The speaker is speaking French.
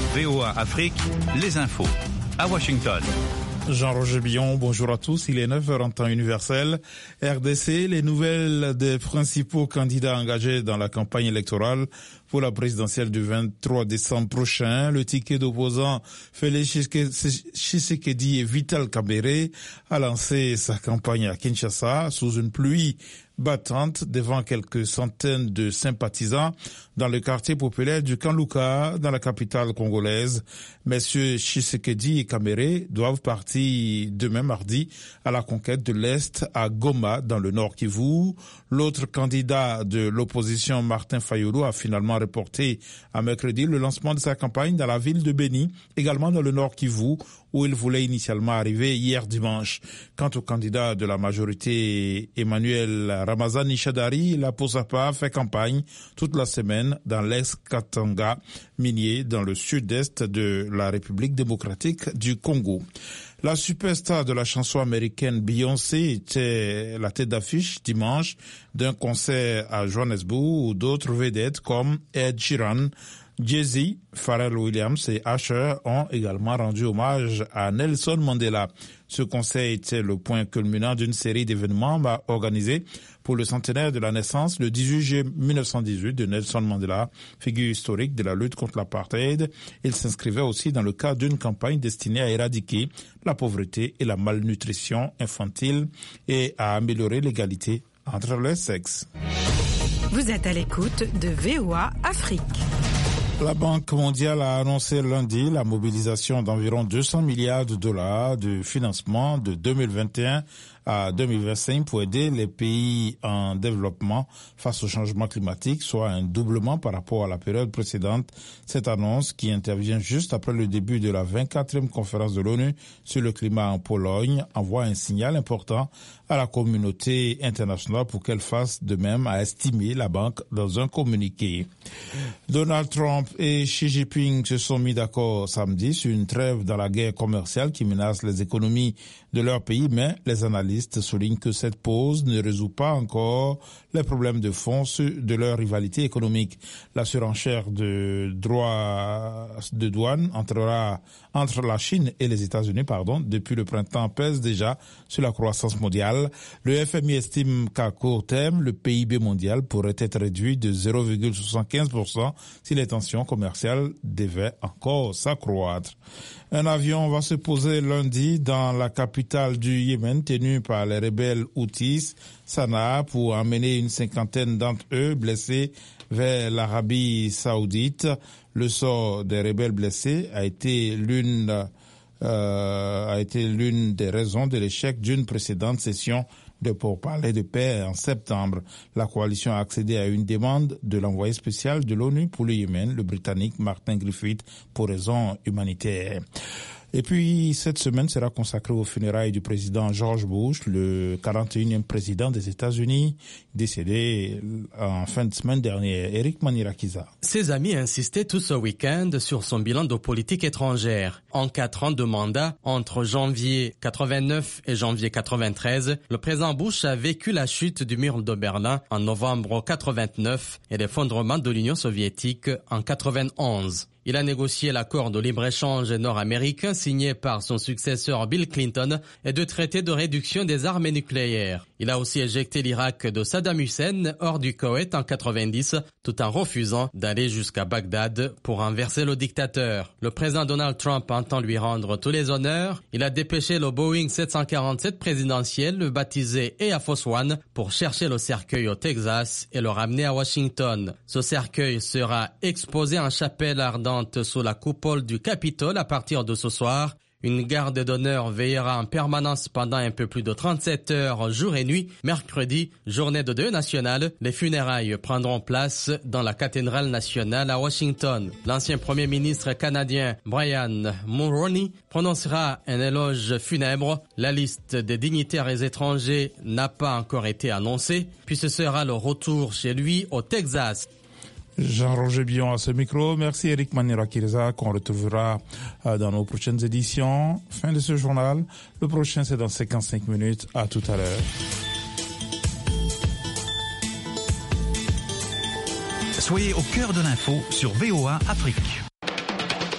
VOA Afrique, les infos. À Washington. Jean-Roger Billon, bonjour à tous. Il est 9h en temps universel. RDC, les nouvelles des principaux candidats engagés dans la campagne électorale pour la présidentielle du 23 décembre prochain. Le ticket d'opposant Félix Tshisekedi et Vital Kamerhe a lancé sa campagne à Kinshasa sous une pluie battante devant quelques centaines de sympathisants dans le quartier populaire du Kanlouka, dans la capitale congolaise. Messieurs Tshisekedi et Kamerhe doivent partir demain mardi à la conquête de l'Est à Goma, dans le Nord Kivu. L'autre candidat de l'opposition, Martin Fayulu, a finalement reporté à mercredi le lancement de sa campagne dans la ville de Beni, également dans le Nord Kivu, où il voulait initialement arriver hier dimanche. Quant au candidat de la majorité, Emmanuel Ramazani Shadari, il a pour sa part fait campagne toute la semaine dans l'ex-Katanga minier dans le sud-est de la République démocratique du Congo. La superstar de la chanson américaine Beyoncé était la tête d'affiche dimanche d'un concert à Johannesburg où d'autres vedettes comme Ed Sheeran, Jay-Z, Pharrell Williams et Usher ont également rendu hommage à Nelson Mandela. Ce concert était le point culminant d'une série d'événements organisés pour le centenaire de la naissance le 18 juillet 1918 de Nelson Mandela, figure historique de la lutte contre l'apartheid. Il s'inscrivait aussi dans le cadre d'une campagne destinée à éradiquer la pauvreté et la malnutrition infantile et à améliorer l'égalité entre les sexes. Vous êtes à l'écoute de VOA Afrique. La Banque mondiale a annoncé lundi la mobilisation d'environ 200 milliards de dollars de financement de 2021 à 2025 pour aider les pays en développement face au changement climatique, soit un doublement par rapport à la période précédente. Cette annonce, qui intervient juste après le début de la 24e conférence de l'ONU sur le climat en Pologne, envoie un signal important à la communauté internationale pour qu'elle fasse de même, a estimé la banque dans un communiqué. Donald Trump et Xi Jinping se sont mis d'accord samedi sur une trêve dans la guerre commerciale qui menace les économies de leur pays, mais les analystes soulignent que cette pause ne résout pas encore les problèmes de fond de leur rivalité économique. La surenchère de droits de douane entre la Chine et les États-Unis, depuis le printemps pèse déjà sur la croissance mondiale. Le FMI estime qu'à court terme, le PIB mondial pourrait être réduit de 0,75% si les tensions commerciales devaient encore s'accroître. Un avion va se poser lundi dans la capitale du Yémen, tenue par les rebelles Houthis, Sanaa, pour emmener une cinquantaine d'entre eux blessés vers l'Arabie Saoudite. Le sort des rebelles blessés a été l'une des raisons de l'échec d'une précédente session de pourparlers de paix en septembre. La coalition a accédé à une demande de l'envoyé spécial de l'ONU pour le Yémen, le Britannique Martin Griffiths, pour raisons humanitaires. Et puis, cette semaine sera consacrée aux funérailles du président George Bush, le 41e président des États-Unis, décédé en fin de semaine dernière. Eric Manirakiza. Ses amis insistaient tout ce week-end sur son bilan de politique étrangère. En 4 ans de mandat, entre janvier 89 et janvier 93, le président Bush a vécu la chute du mur de Berlin en novembre 89 et l'effondrement de l'Union soviétique en 91. Il a négocié l'accord de libre-échange nord-américain signé par son successeur Bill Clinton et de traité de réduction des armes nucléaires. Il a aussi éjecté l'Irak de Saddam Hussein hors du Koweït en 90, tout en refusant d'aller jusqu'à Bagdad pour renverser le dictateur. Le président Donald Trump entend lui rendre tous les honneurs. Il a dépêché le Boeing 747 présidentiel, baptisé Air Force One, pour chercher le cercueil au Texas et le ramener à Washington. Ce cercueil sera exposé en chapelle ardente sous la coupole du Capitole à partir de ce soir. Une garde d'honneur veillera en permanence pendant un peu plus de 37 heures jour et nuit. Mercredi, journée de deuil national, les funérailles prendront place dans la cathédrale nationale à Washington. L'ancien premier ministre canadien Brian Mulroney prononcera un éloge funèbre. La liste des dignitaires étrangers n'a pas encore été annoncée, puis ce sera le retour chez lui au Texas. Jean-Roger Billon à ce micro. Merci Eric Manirakiza qu'on retrouvera dans nos prochaines éditions. Fin de ce journal. Le prochain c'est dans 55 minutes. À tout à l'heure. Soyez au cœur de l'info sur VOA Afrique.